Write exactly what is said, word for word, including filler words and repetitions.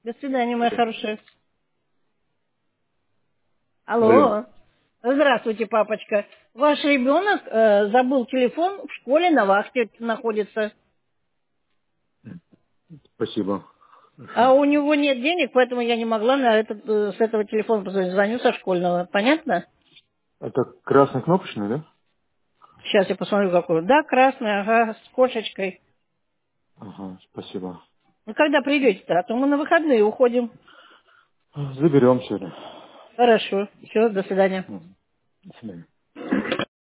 До свидания, моя Всё. хорошая. Алло. Алло. Здравствуйте, папочка. Ваш ребенок э, забыл телефон, в школе на вахте находится. Спасибо. А Хорошо. у него нет денег, поэтому я не могла на этот, э, с этого телефона позвонить. Звоню со школьного. Понятно? Это краснокнопочный, да? Сейчас я посмотрю, какой. Да, красный, ага, с кошечкой. Ага, спасибо. Ну, когда придете-то? А то мы на выходные уходим. Заберем сегодня. Хорошо. Все, до свидания. Мгм. До свидания.